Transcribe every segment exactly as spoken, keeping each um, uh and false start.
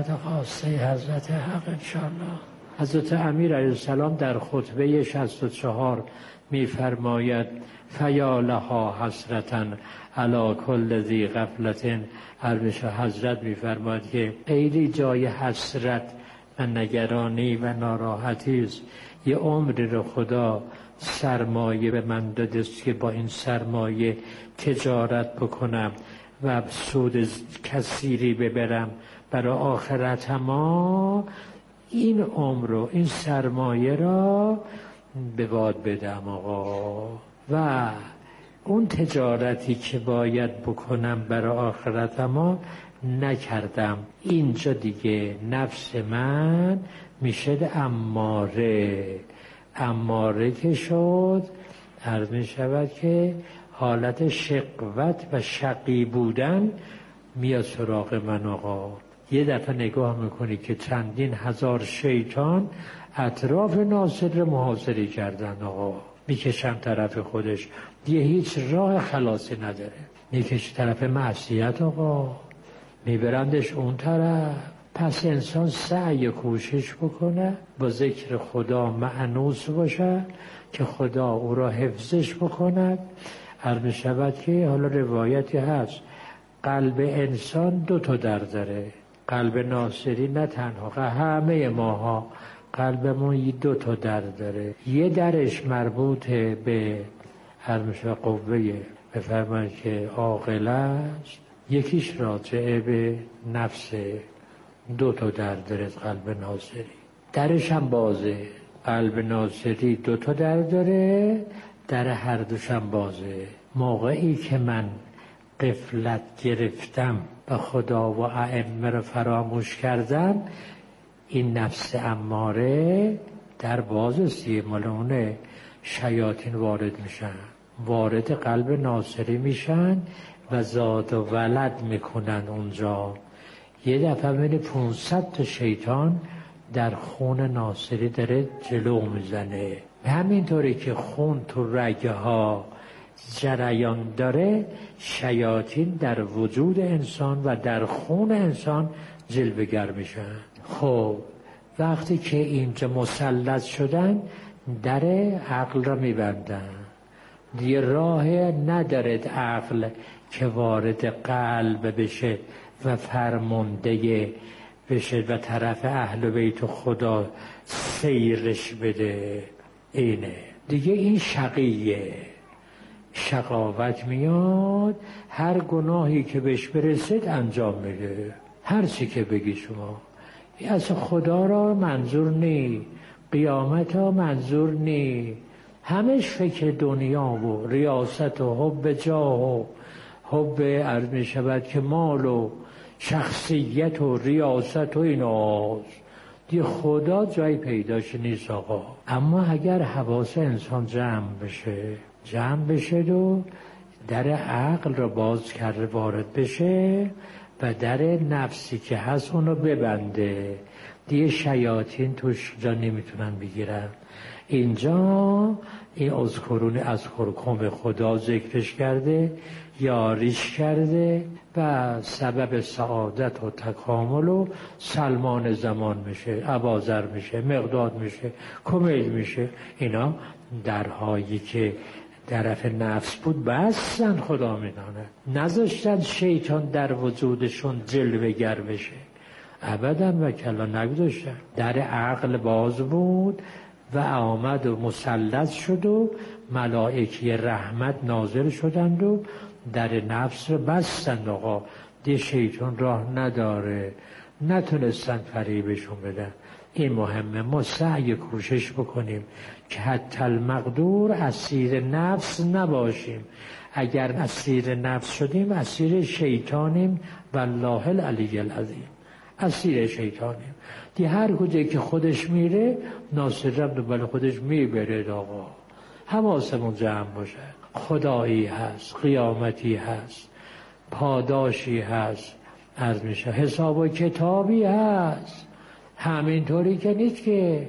خدمت خاصه حضرت حق انشاءالله. حضرت امیر علیه السلام در خطبه شصت و چهار می‌فرماید فیا لها حسرتاً علی کل ذی غفلة. هر حضرت می‌فرماید که خیلی جای حسرت و نگرانی و ناراحتی است. یه عمری رو خدا سرمایه به من داده است که با این سرمایه تجارت بکنم و سود کثیری ببرم برای آخرت. اما این عمر رو، این سرمایه را به باد بدم آقا، و اون تجارتی که باید بکنم برای آخرت اما نکردم. اینجا دیگه نفس من میشه اماره. اماره که شد، عرض می شود که حالت شقوت و شقی بودن میاد سراغ من آقا. یه دفعه نگاه میکنی که چندین هزار شیطان اطراف ناصر رو محاصره کردن آقا، میکشن طرف خودش، دیگه هیچ راه خلاصی نداره، میکش طرف معصیت آقا، میبرندش اون طرف. پس انسان سعی کوشش بکنه با ذکر خدا مأنوس باشه که خدا او را حفظش بکند. هر میشود که حالا روایتی هست قلب انسان دو تا در داره، قلب ناصری نه تنها، همه ماها قلبمون دو تا در داره. یه درش مربوط به هر میشه قوه بفرمایید که عاقله است، یکیش راجعه به نفس. دو تا در داره قلب ناصری، درش هم بازه. قلب ناصری دو تا در داره، در هر دوش هم بازه. موقعی که من غفلت گرفتم و خدا و ائمه رو فراموش کردم، این نفس اماره در بازه، مالونه شیاطین وارد میشن، وارد قلب ناصری میشن و زاد و ولد میکنن اونجا. یه دفعه بین پونصد تا شیطان در خون ناصری داره جلو میزنه. همینطوری که خون تو رگه ها جریان داره، شیاطین در وجود انسان و در خون انسان جلوه‌گر میشن. خب وقتی که اینجا مسلط شدن، در عقل را میبندن، دیگه راه نداره عقل که وارد قلب بشه و فرمانده بشه و طرف اهل بیت خدا سیرش بده. اینه دیگه، این شقیه، شقاوت میاد، هر گناهی که بهش برسید انجام میده، هر چی که بگی شما. از خدا را منظور نی، قیامت را منظور نی، همش فکر دنیا و ریاست و حب جاه و حب عرض می شود که مال و شخصیت و ریاست و ایناست. دی خدا جای پیداش نیست آقا. اما اگر حواس انسان جمع بشه، جمع بشه و در عقل رو باز کرده وارد بشه و در نفسی که هست اونو ببنده، دیگه شیاطین توش جا نمیتونن بگیرن. اینجا این اذکرون از خرکم خدا ذکرش کرده، یاریش کرده و سبب سعادت و تکامل و سلمان زمان میشه، اباذر میشه، مقداد میشه، کمیل میشه. اینا درهایی که طرف نفس بود بستن، خدا میدانه، نذاشتن شیطان در وجودشون جلوه گر بشه، ابدا و کلا نگذاشتن. در عقل باز بود و آمد و مسلط شد و ملائکه رحمت نازل شدند و در نفس رو بستند آقا. دی شیطان راه نداره، نتونستن فریبشون بدن. این مهمه، ما سعی کوشش بکنیم که حتی المقدور اسیر نفس نباشیم. اگر اسیر نفس شدیم اسیر شیطانیم، والله العلی العظیم، اسیر شیطانیم. دی هر کجایی که خودش میره ناصر رب دنبال خودش میبره آقا. حواسمون جمع باشه، خدایی هست، قیامتی هست، پاداشی هست، عرض میشه حساب و کتابی هست. همینطوری که نیست که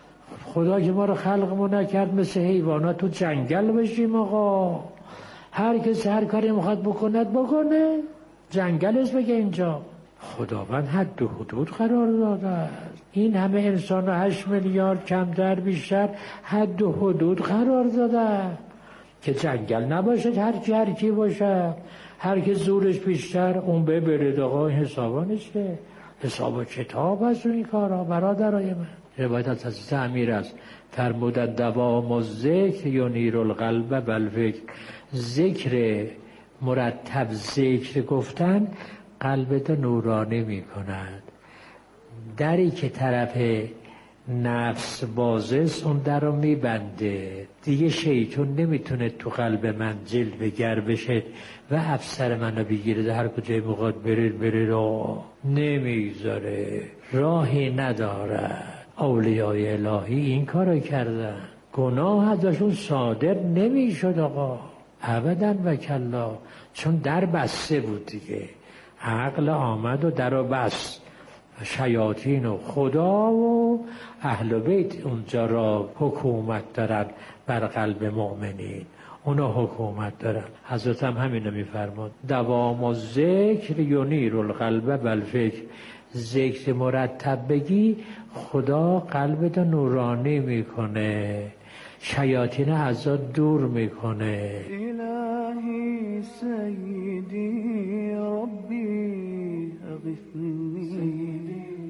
خدا که ما رو خلقمون نکرد مثل حیوانات تو جنگل بشیم آقا. هر کس هر کاری میخواد بکند بکنه، جنگل است بگه اینجا. خداوند حد و حدود قرار داده است. این همه انسان و هشت میلیارد کمتر بیشتر حد و حدود قرار داده که جنگل نباشد، هر کی هر کی باشه، هر کی زورش بیشتر اون به برید. آقا این حسابا نیست که، حساب و کتاب هست این کارا برادرای من. روایت از حضرت امیر است فرمودند دوام الذکر ینیر القلب و الفکر. ذکر مرتب ذکر گفتن قلبت نورانی می کند. دری که طرف نفس بازست اون در رو می بنده دیگه، شیطان نمیتونه تو قلب من جلوه گر بشه و افسر منو بگیره هر کجای مقاد برید برید آه نمیذاره، راهی نداره. اولیای الهی این کارو کردن، گناه ازشون صادر نمیشد آقا ابدا و کلا، چون در بسته بود دیگه. عقل آمد و در رو بست، شیاطین و خدا و اهل بیت اونجا را حکومت دارن بر قلب مؤمنین، اونا حکومت دارن. حضرت هم همینو میفرماد دوام الذکر ینیر القلب و الفکر. ذکر مرتب بگی خدا قلبت نورانی میکنه، شیاطین ازاد دور میکنه. الهی سیدی ربی اغثنی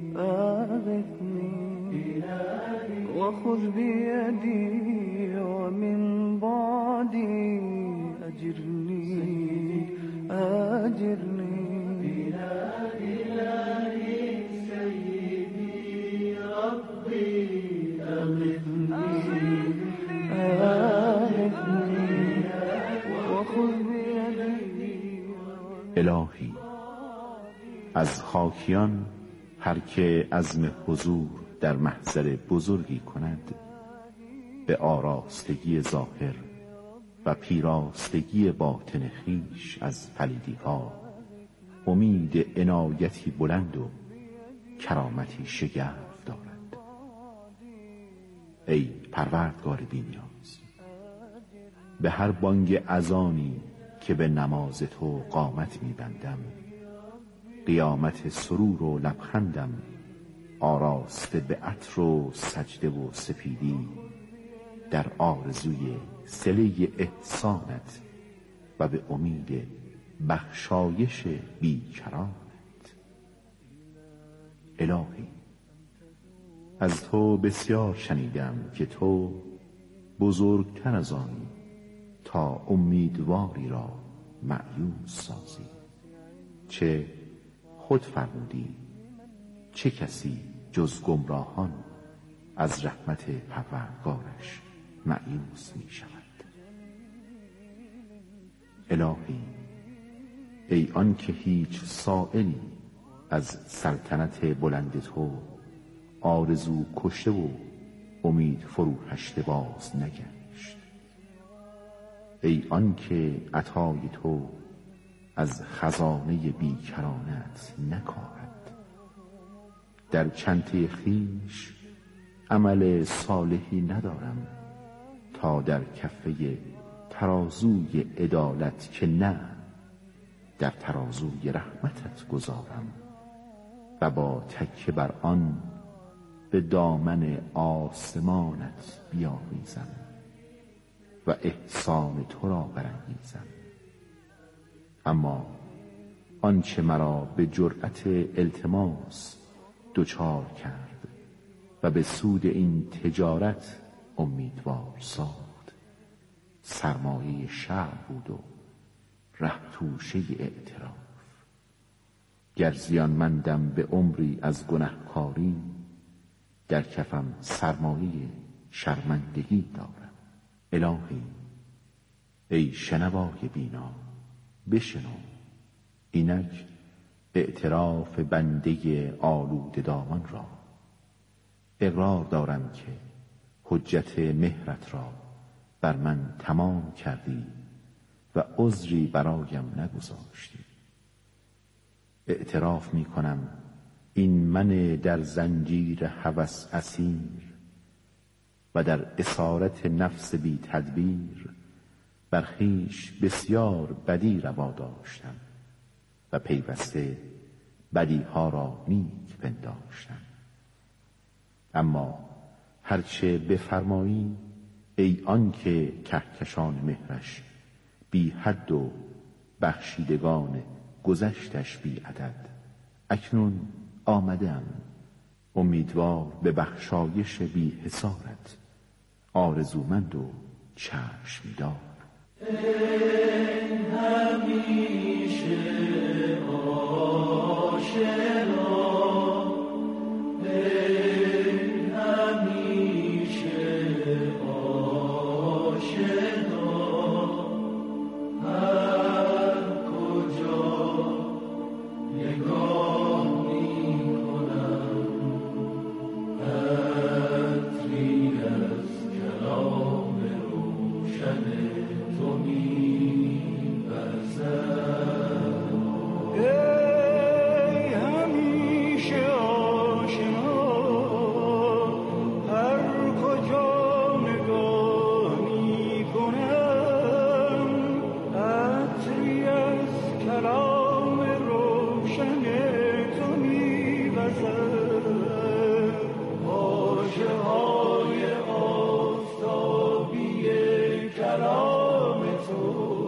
اغثنی و خذ بیدی و من بعدی اجرنی اجرنی. الهی سیدی ربی اغثنی الهی از خاکیان هر که عزم حضور در محضر بزرگی کند به آراستگی ظاهر و پیراستگی باطن خیش از پلیدی ها امید عنایتی بلند و کرامتی شگرف دارد. ای پروردگار بی‌نیاز، به هر بانگ اذانی که به نماز تو قامت می‌بندم، قیامت سرور و لبخندم آراسته به عطر و سجده و سپیدی در آرزوی صله احسانت و به امید بخشایش بیکرانت. الهی از تو بسیار شنیدم که تو بزرگتر از آنی تا امیدواری را مأیوس سازی. چه خود فرمودی چه کسی جز گمراهان از رحمت پروردگارش مأیوس می شود. الهی ای آن که هیچ سائلی از سلطنت بلند تو آرزو کشته و امید فرو هشته باز نگشت، ای آن که عطای تو از خزانه بیکرانت نکاهد. در چنته خیش عمل صالحی ندارم تا در کفه ترازوی عدالت که نه در ترازوی رحمتت گذارم و با تکیه بر آن به دامن آسمانت بیاویزم و احسان تو را برانگیزم. اما آنچه مرا به جرأت التماس دچار کرد و به سود این تجارت امیدوار ساخت سرمایه شرع بود و ره توشه اعتراف. گر زیانمندم به عمری از گنهکاری، در کفم سرمایه شرمندگی دارم. الهی ای شنوای بینا بشنو، اینک اعتراف بنده آلوده دامان را. اقرار دارم که حجت مهرت را بر من تمام کردی و عذری برایم نگذاشتی. اعتراف می کنم این من در زنجیر هوس اسیر و در اسارت نفس بی تدبیر بر خویش بسیار بدی روا داشتم و پیوسته بدیها را نیک پنداشتم. اما هرچه بفرمایی ای آن که کهکشان مهرش بی حد و بخشیدگان گذشتش بی عدد، اکنون آمدم امیدوار به بخشایش بی حصارت، آرزومند و چشم دار. این همیشه آشنا، این همیشه آشنا، هر کجا نگاه می کنم عطری از کلام روشن تو می بزد. ای همیشه آشنا، هر کجا نگاه می کنم عطری از کلام روشن تو می بزد. واژه های آفتابی کلام تو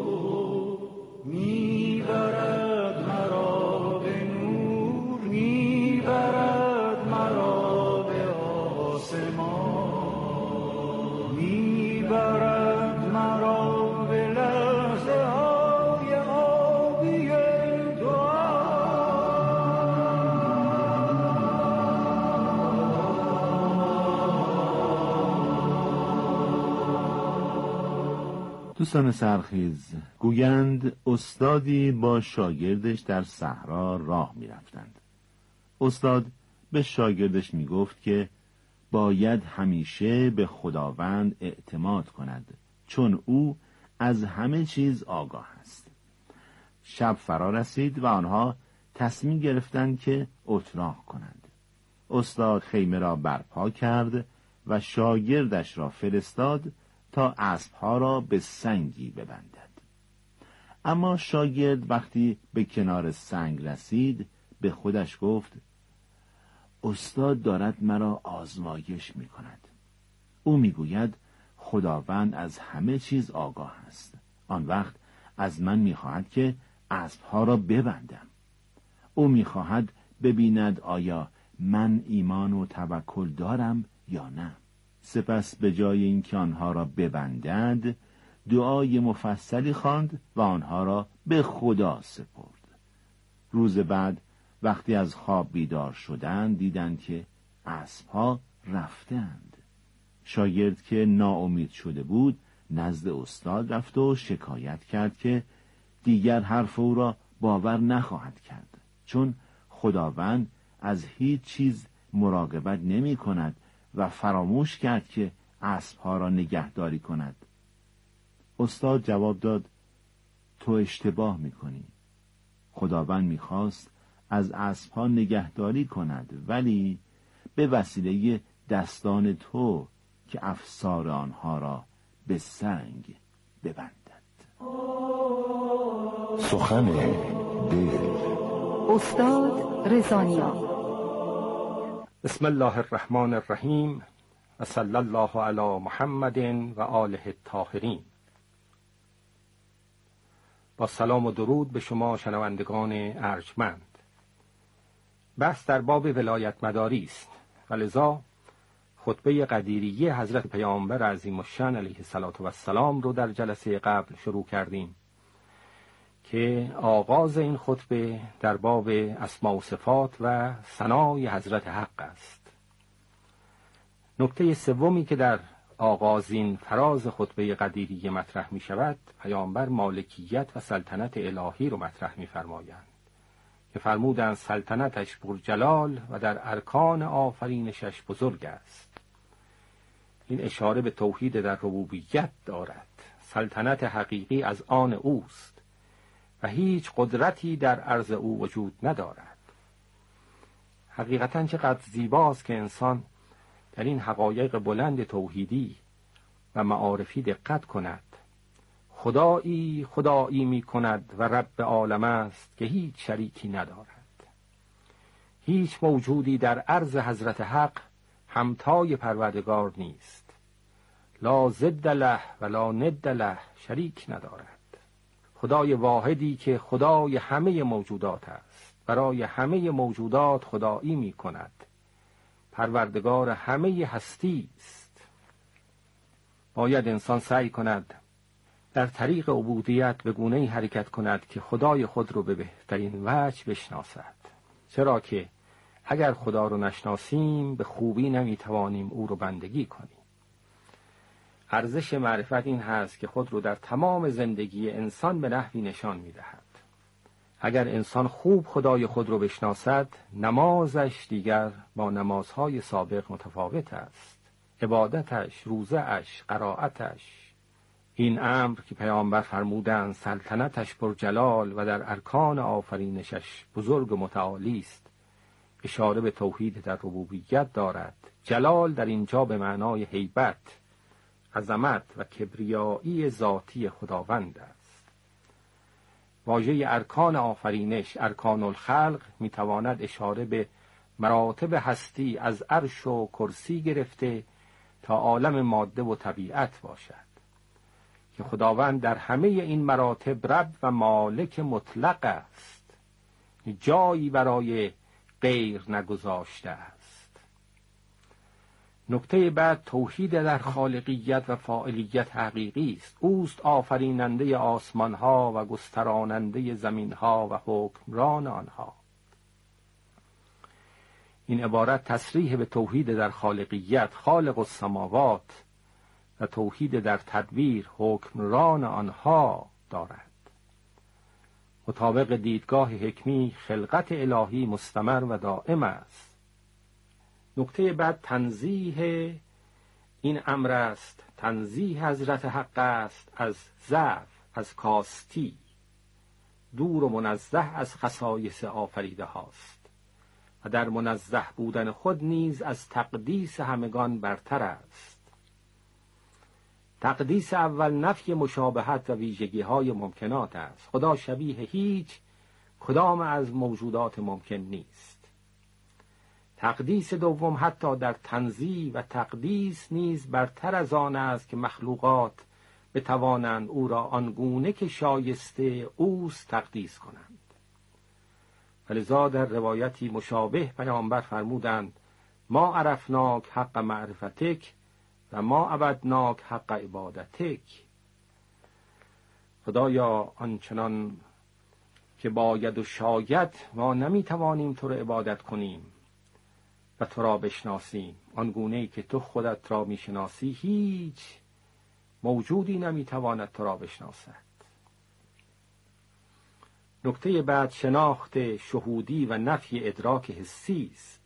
میبرد مرا به نور، میبرد مرا به آسمان، میبرد مرا به لحظه های آبی دعا. دوستان سرخیز، گویند استادی با شاگردش در صحرا راه می رفتند. استاد به شاگردش می گفت که باید همیشه به خداوند اعتماد کند، چون او از همه چیز آگاه است. شب فرا رسید و آنها تصمیم گرفتند که اتراق کنند. استاد خیمه را برپا کرد و شاگردش را فرستاد تا اسبها را به سنگی ببندد. اما شاگرد وقتی به کنار سنگ رسید به خودش گفت استاد دارد مرا آزمایش می کند. او می گوید خداوند از همه چیز آگاه است. آن وقت از من می خواهد که اسبها را ببندم. او می خواهد ببیند آیا من ایمان و توکل دارم یا نه. سپس به جای اینکه آنها را ببندد دعای مفصلی خواند و آنها را به خدا سپرد. روز بعد وقتی از خواب بیدار شدند دیدند که اسبها رفتند. شاگرد که ناامید شده بود نزد استاد رفت و شکایت کرد که دیگر حرف او را باور نخواهد کرد، چون خداوند از هیچ چیز مراقبت نمی کند و فراموش کرد که اسبها را نگهداری کند. استاد جواب داد تو اشتباه میکنی. خداوند میخواست از اسبها نگهداری کند، ولی به وسیله دستان تو که افسار آنها را به سنگ ببندد. سخن دل. استاد رضانیان. بسم الله الرحمن الرحیم و صلی الله علی محمد و آله الطاهرین. با سلام و درود به شما شنوندگان ارجمند. بحث در باب ولایت مداری است و لذا خطبه قدیریه حضرت پیامبر عظیم الشأن علیه الصلاة و السلام رو در جلسه قبل شروع کردیم که آغاز این خطبه در باب اسماء و صفات و ثنای حضرت حق است. نکته سومی که در آغازین فراز خطبه قدیریه مطرح می شود، پیامبر مالکیت و سلطنت الهی رو مطرح می فرمایند که فرمودند سلطنتش پرجلال و در ارکان آفرینشش بزرگ است. این اشاره به توحید در ربوبیت دارد. سلطنت حقیقی از آن اوست و هیچ قدرتی در عرض او وجود ندارد. حقیقتاً چقدر زیباست که انسان در این حقایق بلند توحیدی و معارفی دقت کند. خدایی خدایی می کند و رب عالم است که هیچ شریکی ندارد. هیچ موجودی در عرض حضرت حق همتای پروردگار نیست. لا ضد له ولا ند له، شریک ندارد. خدای واحدی که خدای همه موجودات است، برای همه موجودات خدایی می کند. پروردگار همه هستی است. باید انسان سعی کند در طریق عبودیت به گونه‌ای حرکت کند که خدای خود رو به بهترین وجه بشناسد. چرا که اگر خدا رو نشناسیم به خوبی نمیتوانیم او رو بندگی کنیم. ارزش معرفت این هست که خود رو در تمام زندگی انسان به نحوی نشان میدهد. اگر انسان خوب خدای خود رو بشناسد، نمازش دیگر با نمازهای سابق متفاوت است. عبادتش، روزه‌اش، قرائتش. این امر که پیامبر فرمودند سلطنتش پر جلال و در ارکان آفرینشش بزرگ و متعالی است، اشاره به توحید در ربوبیت دارد. جلال در اینجا به معنای هیبت، عظمت و کبریایی ذاتی خداوند است. واژه ارکان آفرینش، ارکان الخلق، میتواند اشاره به مراتب هستی از عرش و کرسی گرفته تا عالم ماده و طبیعت باشد که خداوند در همه این مراتب رب و مالک مطلق است، جایی برای غیر نگذاشته است. نکته بعد توحید در خالقیت و فاعلیت حقیقی است. اوست آفریننده آسمان ها و گستراننده زمین ها و حکمران آنها. این عبارت تصریح به توحید در خالقیت، خالق السماوات، و توحید در تدبیر، حکمران آنها دارد. مطابق دیدگاه حکمی خلقت الهی مستمر و دائم است. نکته بعد تنزیه این امر است. تنزیه حضرت حق است از ضعف، از کاستی، دور و منزه از خصایص آفریده هاست و در منزه بودن خود نیز از تقدیس همگان برتر است. تقدیس اول نفی مشابهت و ویژگی های ممکنات است. خدا شبیه هیچ کدام از موجودات ممکن نیست. تقدیس دوم حتی در تنزیه و تقدیس نیز برتر از آن است که مخلوقات بتوانند او را آنگونه که شایسته اوست تقدیس کنند. ولذا در روایتی مشابه پیامبر فرمودند ما عرفناک حق معرفتک و ما عبدناک حق عبادتک. خدایا آنچنان که باید و شاید ما نمیتوانیم تو را عبادت کنیم و تو را بشناسیم آنگونه‌ای که تو خودت را میشناسی، هیچ موجودی نمیتواند تو را بشناسد. نکته بعد شناخت شهودی و نفی ادراک حسی است.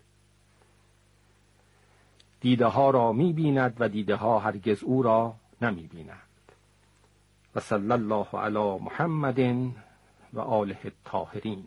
دیده ها را می بیند و دیده ها هرگز او را نمی بینند. و صلی الله علی محمد و آله الطاهرین.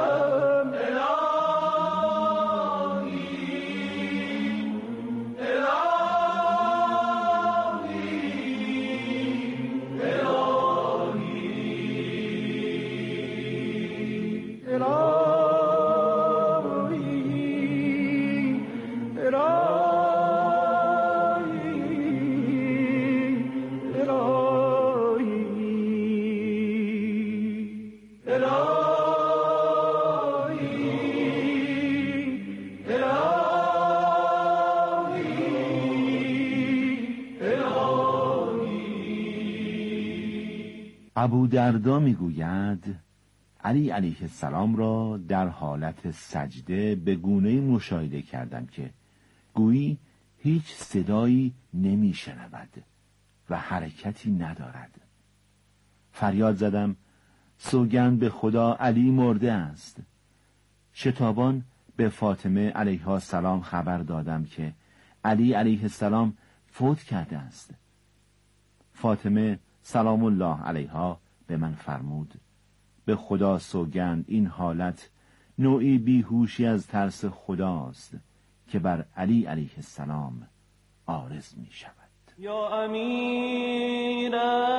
الهی ابو دردا میگوید علی علیه السلام را در حالت سجده به گونه‌ای مشاهده کردم که گویی هیچ صدایی نمیشنود و حرکتی ندارد. فریاد زدم سوگند به خدا علی مرده است. شتابان به فاطمه علیها السلام خبر دادم که علی علیه السلام فوت کرده است. فاطمه سلام الله علیها به من فرمود به خدا سوگند این حالت نوعی بیهوشی از ترس خداست که بر علی علیه السلام عارض می شود. یا امیر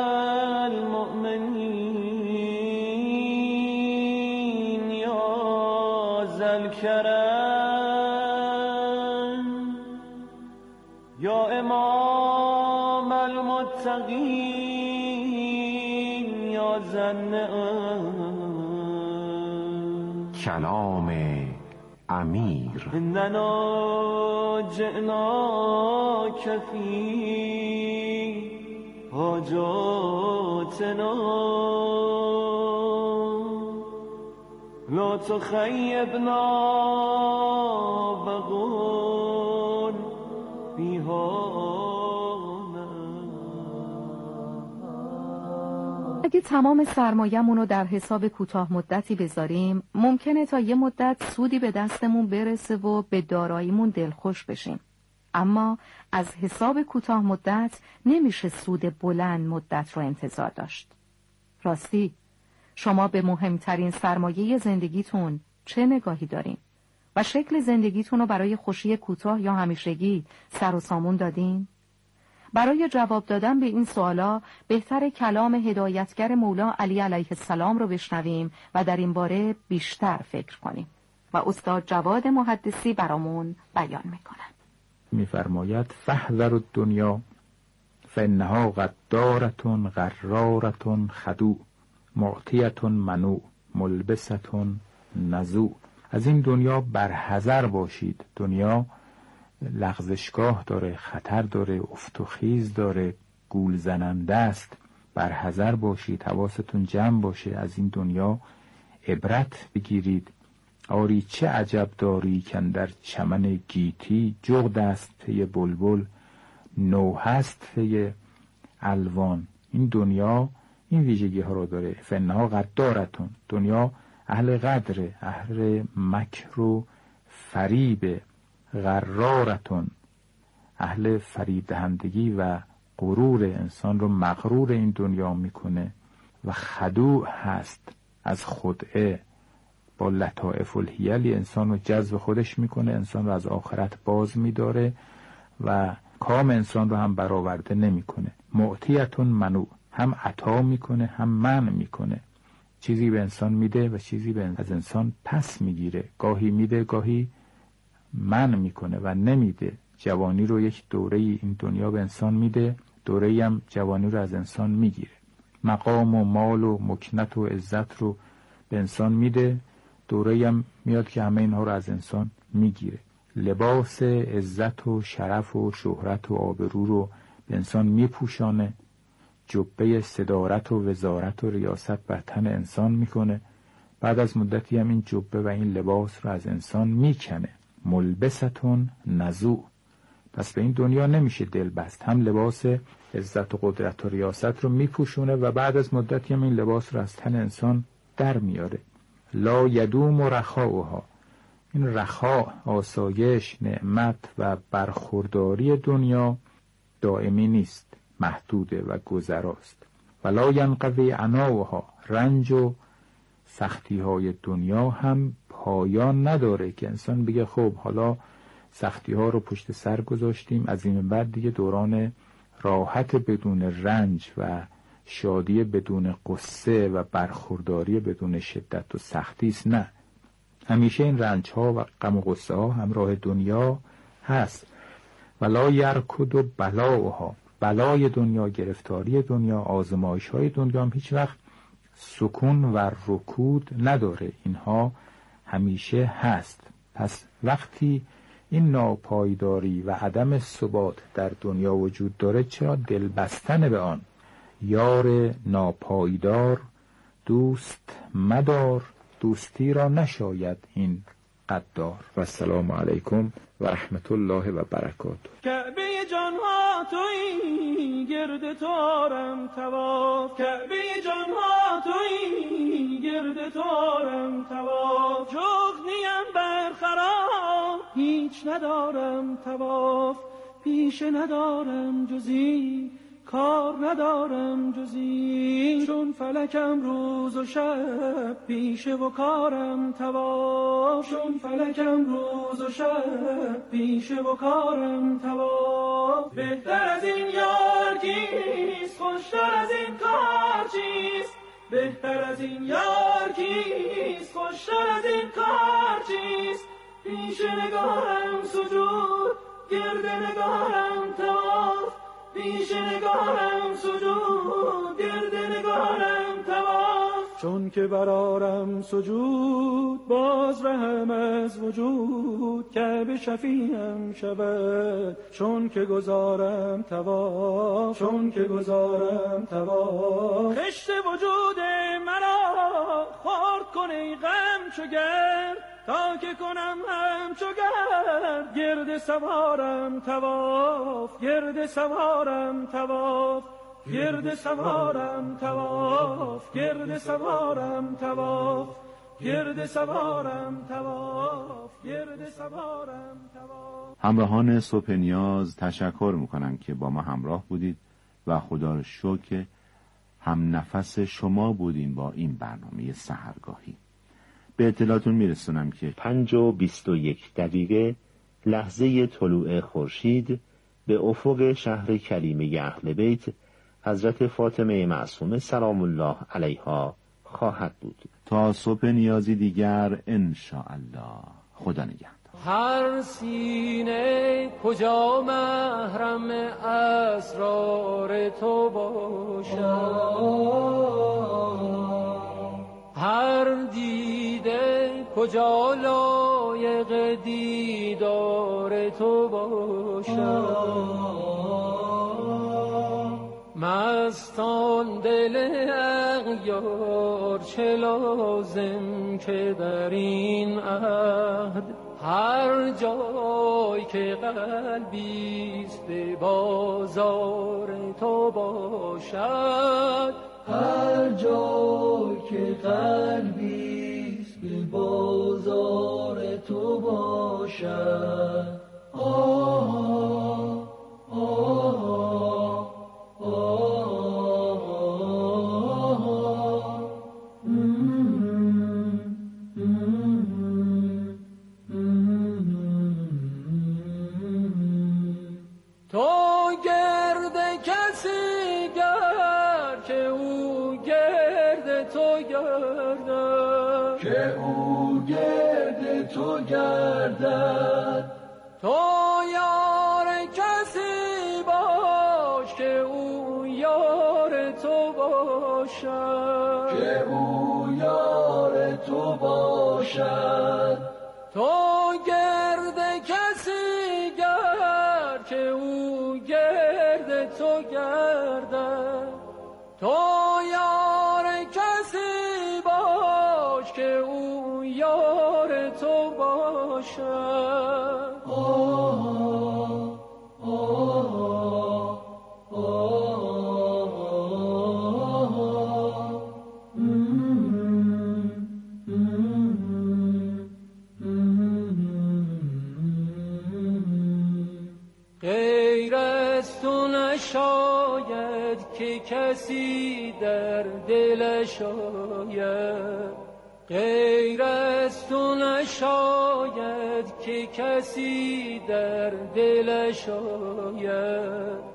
المؤمنین یا ذوالکرم یا امام المتقین یا ذوالنعم. کلام امیر. اننا جئناک فی حاجاتنا لا تخیبنا بقول بیهانا. اگه تمام سرمایه‌مون رو در حساب کوتاه مدتی بذاریم ممکنه تا یه مدت سودی به دستمون برسه و به داراییمون دلخوش بشیم، اما از حساب کوتاه مدت نمیشه سود بلند مدت رو انتظار داشت. راستی شما به مهمترین سرمایه زندگیتون چه نگاهی دارین؟ و شکل زندگیتون رو برای خوشی کوتاه یا همیشگی سر و سامون دادین؟ برای جواب دادن به این سوالا بهتر کلام هدایتگر مولا علی علیه السلام رو بشنویم و در این باره بیشتر فکر کنیم و استاد جواد محدثی برامون بیان میکنن. میفرماید فاحذر الدنیا فانها غدارة غرارة خدوع معطیة منوع ملبسة نزوع. از این دنیا برحذر باشید. دنیا لغزشگاه داره، خطر داره، افت و خیز داره، گول زننده است. برحذر باشید، حواستون جمع باشه، از این دنیا عبرت بگیرید. آری چه عجب داری کاندر چمن گیتی جغد است پی بلبل نوح است پی الوان. این دنیا این ویژگی ها رو داره. فنها غدارتون، دنیا اهل غدره، اهل مکر و فریب. غرارتون، اهل فریب دهندگی و غرور، انسان رو مغرور این دنیا میکنه. و خدوع هست، از خدعه با لطائف الحیلی انسان رو جذب خودش میکنه، انسان رو از آخرت باز میداره و کام انسان رو هم برآورده نمیکنه. معطیتون منوع، هم عطا میکنه هم منع میکنه. چیزی به انسان میده و چیزی به از انسان پس میگیره. گاهی میده گاهی منع میکنه و نمیده. جوانی رو یک دوره این دنیا به انسان میده، دوره هم جوانی رو از انسان میگیره. مقام و مال و مکنت و عزت رو به انسان میده، دوره هم میاد که همه اینها رو از انسان میگیره. لباس عزت و شرف و شهرت و آبرو رو به انسان میپوشانه، جبه صدارت و وزارت و ریاست بر تن انسان میکنه. بعد از مدتی هم این جبه و این لباس رو از انسان میکنه. ملبستون نزوع. پس به این دنیا نمیشه دل بست. هم لباس عزت و قدرت و ریاست رو میپوشونه و بعد از مدتی هم این لباس رو از تن انسان در میاره. لا یدوم رخاؤها، این رخا، آسایش، نعمت و برخورداری دنیا دائمی نیست، محدوده و گذراست. ولا ینقضی عناؤها، رنج و سختی های دنیا هم پایان نداره که انسان بگه خب حالا سختی ها رو پشت سر گذاشتیم، از این بعد دیگه دوران راحت بدون رنج و شادی بدون قصه و برخورداری بدون شدت و سختی است. نه، همیشه این رنج ها و غم و قصه ها همراه دنیا هست. ولا یرکد و بلاؤها، بلای دنیا، گرفتاری دنیا، آزمایش های دنیا هم هیچ وقت سکون و رکود نداره، اینها همیشه هست. پس وقتی این ناپایداری و عدم ثبات در دنیا وجود داره، چرا دل بستن به آن یار ناپایدار دوست مدار، دوستی را نشاید این قدار. و السلام علیکم و رحمت الله و برکاته. کعبه جانها تویی گرد تو آرم طواف، کعبه جانها تویی گرد تو آرم طواف، جغنیم برخراب هیچ ندارم طواف، پیشه ندارم جزی کار ندارم جزی، چون فلکم روز و شب پیشه و کارم طواف، چون فلکم روز و شب پیشه و کارم طواف. بهتر از این یار کیست، خوشتر از این کار چیست، بهتر از این یار کیست، خوشتر از این کار چیست، پیش نگاهم سجود گرد نگاهم طواف، پیش نگاهم سجود گرد نگاهم طواف، چون که برارم سجود باز رهم از وجود، کعبه شفیعم شود چون که گذارم طواف، چون که گذارم طواف. خشت وجود مرا خورد کن ای غم چو گرد، تا که کنم همچو گرد گرد سوارم طواف، گرد سوارم طواف، گرد سوارم طواف، گرد سوارم طواف، گرد سوارم طواف، گرد سوارم طواف. همراهان صبح نیاز تشکر میکنم که با ما همراه بودید و خدا رو شکر که هم نفس شما بودیم با این برنامه سحرگاهی. به اطلاعتون میرسونم که پنج و بیست و یک دقیقه لحظه طلوع خورشید به افق شهر کریمه اهل بیت حضرت فاطمه معصومه سلام الله علیها خواهد بود. تا صبح نیازی دیگر انشاءالله. خدا نگهدار. هر سینه کجا محرم اسرار تو باشد، هر دیده کجا لایق دیدار تو باشد، مستان دل اغیار چه لازم که در این عهد، هر جای که قلبیست به بازار تو باشد، هر جای که قلبیست به بازار تو باشد. آه آه آه تو گرد کسی گرد که او گرد تو گردد، که او گرد تو گردد، تو یار کسی باش که او یار تو باشد، که او یار تو باشد، تو گرد کسی گرد که او گرد تو گردد، تو یار کسی باش که او یار تو باشد. آه آه آه غیر از تو نشاید که کسی در دلش آید، غیر از تو نشاید که کسی در دلش آید،